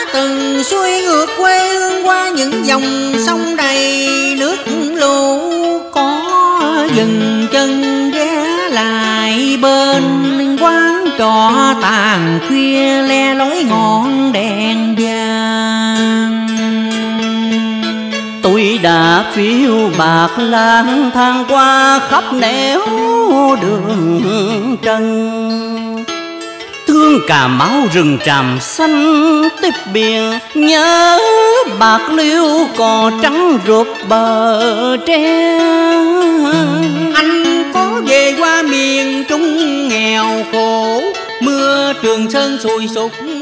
từng xuôi ngược quê hương qua những dòng sông đầy nước lũ. Có dừng chân ghé lại bên quán trọ tàn khuya le lối ngọn đèn vàng. Tôi đã phiêu bạc lang thang qua khắp nẻo đường trần, thương Cà Mau rừng tràm xanh tiếp biển, nhớ Bạc Liêu cò trắng rụp bờ tre. Anh có về qua miền Trung nghèo khổ, mưa Trường Sơn sùi sục